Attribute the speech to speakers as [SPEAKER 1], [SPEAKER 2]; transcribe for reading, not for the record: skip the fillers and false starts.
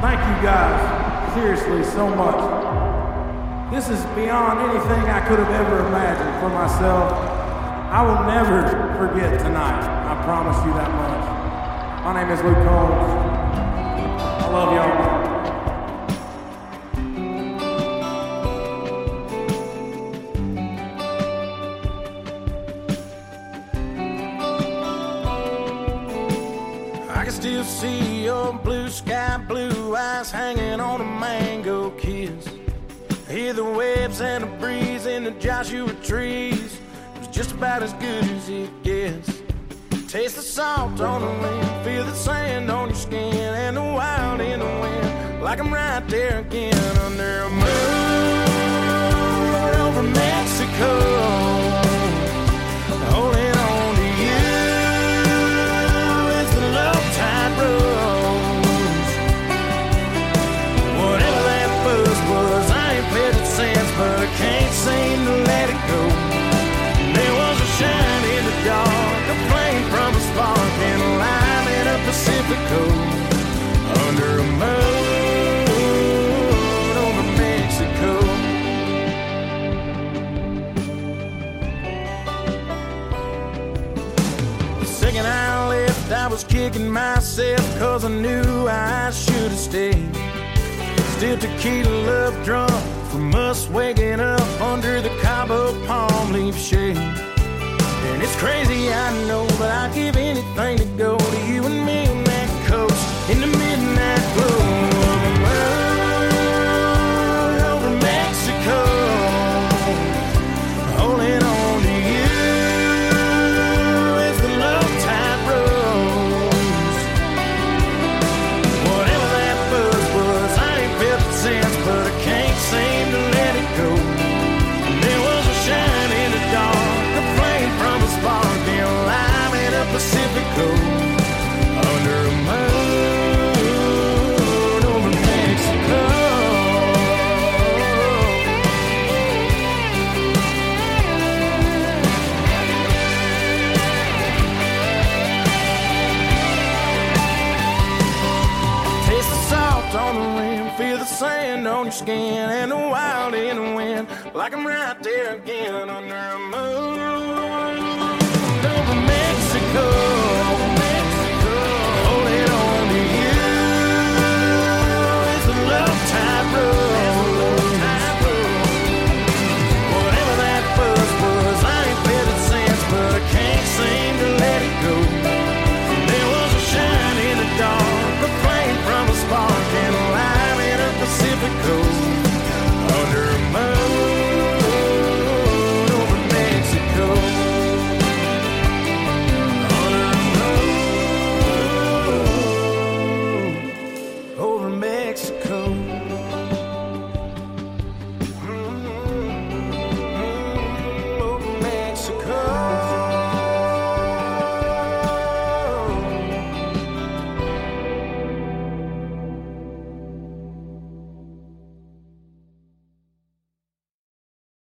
[SPEAKER 1] Thank you guys, seriously, so much. This is beyond anything I could have ever imagined for myself. I will never forget tonight. I promise you that much. My name is Luke Combs. I love y'all.
[SPEAKER 2] I can still see your blue sky, blue eyes hanging on a mango kiss. Hear the waves and the breeze in the Joshua trees. It's just about as good as it gets. Taste the salt on the wind, feel the sand on your skin, and the wild in the wind, like I'm right there again under a moon over Mexico. Holding on to you as the love tide rolls. Whatever that buzz was, I ain't paid it since, but I can't seem to let it go. There was a shine in the dark, a flame from a spark, and a light in a Pacifico under a moon over Mexico. The second I left, I was kicking myself, cause I knew I should have stayed. Still tequila love drunk from us waking up under the Cabo palm leaf shade. And it's crazy, I know, but I'd give anything to go to you and me on that coast in the midnight glow of a moon over Mexico. Holding on to you as the love tide rolls. Whatever that buzz was, I ain't felt it since, but I can't seem to let it go. There was a shine in the dark, a flame from a spark, and a light in a Pacifico under a moon over Mexico. Taste the salt on the rim, feel the sand on your skin, and the wild in the wind, like I'm right there again under a moon over Mexico.